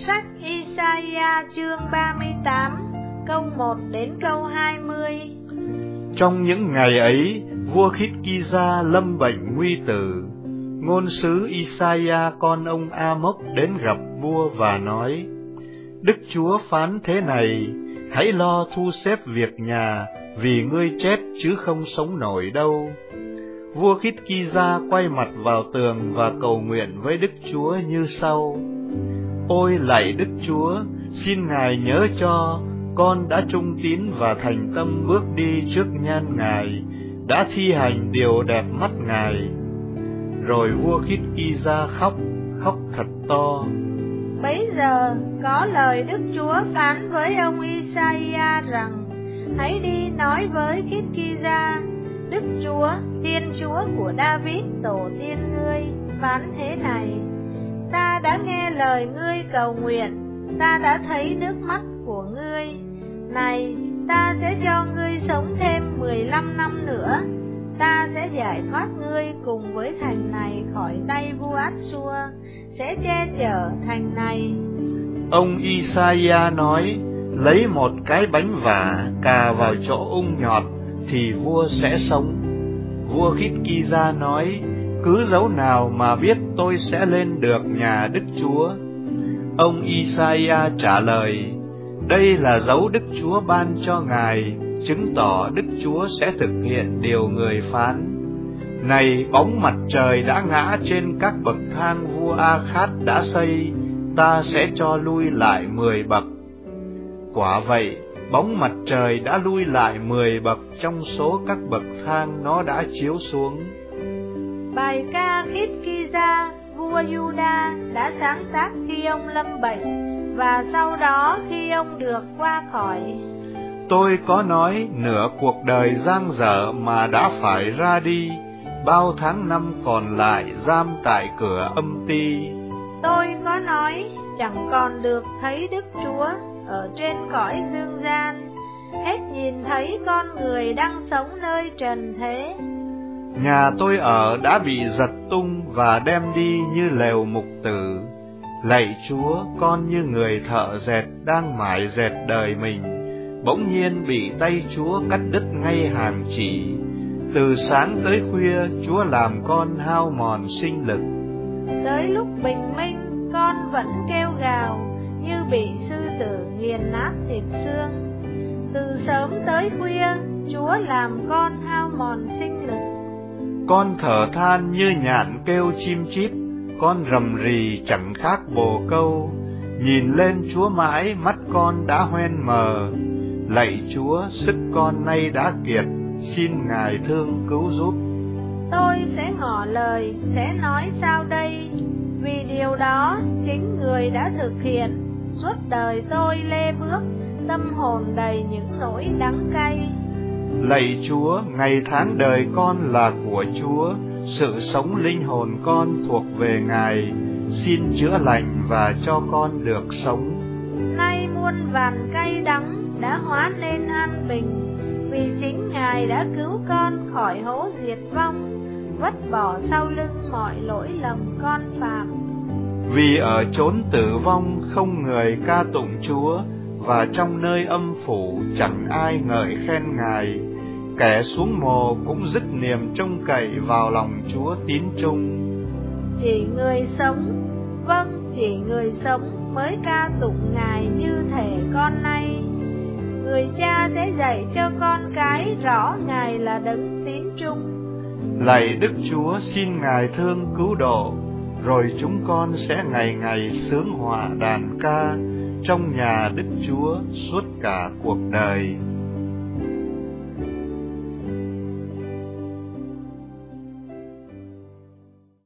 Sách Isaiah chương 38, câu 1 đến câu 20. Trong những ngày ấy, vua Khít-ki-gia lâm bệnh nguy tử. Ngôn sứ Isaiah con ông A-mốc đến gặp vua và nói: Đức Chúa phán thế này: hãy lo thu xếp việc nhà, vì ngươi chết chứ không sống nổi đâu. Vua Khít-ki-gia quay mặt vào tường và cầu nguyện với Đức Chúa như sau: Ôi lạy Đức Chúa, xin Ngài nhớ cho, con đã trung tín và thành tâm bước đi trước nhan Ngài, đã thi hành điều đẹp mắt Ngài. Rồi vua Khít-ki-gia khóc thật to. Bấy giờ có lời Đức Chúa phán với ông Isaiah rằng: hãy đi nói với Khít-ki-gia: Đức Chúa, Thiên Chúa của David tổ tiên ngươi phán thế này: ta đã nghe lời ngươi cầu nguyện, ta đã thấy nước mắt của ngươi. Này, ta sẽ cho ngươi sống thêm 15 năm nữa. Ta sẽ giải thoát ngươi cùng với thành này khỏi tay vua Át-xua, sẽ che chở thành này. Ông Isaiah nói: lấy một cái bánh vả cà vào chỗ ung nhọt thì vua sẽ sống. Vua Khít-ki-gia nói: cứ dấu nào mà biết tôi sẽ lên được nhà Đức Chúa? Ông Isaiah trả lời: đây là dấu Đức Chúa ban cho ngài, chứng tỏ Đức Chúa sẽ thực hiện điều người phán. Này, bóng mặt trời đã ngã trên các bậc thang vua A-khát đã xây, ta sẽ cho lui lại 10 bậc. Quả vậy, bóng mặt trời đã lui lại 10 bậc trong số các bậc thang nó đã chiếu xuống. Bài ca Khít-ki-gia, vua Giu-đa đã sáng tác khi ông lâm bệnh, và sau đó khi ông được qua khỏi. Tôi có nói nửa cuộc đời dang dở mà đã phải ra đi, bao tháng năm còn lại giam tại cửa âm ti. Tôi có nói chẳng còn được thấy Đức Chúa ở trên cõi dương gian, hết nhìn thấy con người đang sống nơi trần thế. Nhà tôi ở đã bị giật tung và đem đi như lều mục tử. Lạy Chúa, con như người thợ dệt đang mải dệt đời mình, bỗng nhiên bị tay Chúa cắt đứt ngay hàng chỉ. Từ sáng tới khuya, Chúa làm con hao mòn sinh lực. Tới lúc bình minh, con vẫn kêu gào như bị sư tử nghiền nát thịt xương. Từ sớm tới khuya, Chúa làm con hao mòn sinh lực. Con thở than như nhạn kêu chim chít, con rầm rì chẳng khác bồ câu. Nhìn lên Chúa mãi, mắt con đã hoen mờ. Lạy Chúa, sức con nay đã kiệt, xin Ngài thương cứu giúp. Tôi sẽ ngỏ lời, sẽ nói sao đây? Vì điều đó chính người đã thực hiện. Suốt đời tôi lê bước, tâm hồn đầy những nỗi đắng cay. Lạy Chúa, ngày tháng đời con là của Chúa, sự sống linh hồn con thuộc về Ngài. Xin chữa lành và cho con được sống. Nay muôn vàn cay đắng đã hóa nên an bình, vì chính Ngài đã cứu con khỏi hố diệt vong, vứt bỏ sau lưng mọi lỗi lầm con phạm. Vì ở chốn tử vong không người ca tụng Chúa, và trong nơi âm phủ chẳng ai ngợi khen Ngài. Kẻ xuống mồ cũng dứt niềm trông cậy vào lòng Chúa tín trung. Chỉ người sống, vâng, chỉ người sống mới ca tụng Ngài như thể con nay. Người cha sẽ dạy cho con cái rõ Ngài là đấng tín trung. Lạy Đức Chúa, xin Ngài thương cứu độ, rồi chúng con sẽ ngày ngày xướng hòa đàn ca trong nhà Đức Chúa suốt cả cuộc đời.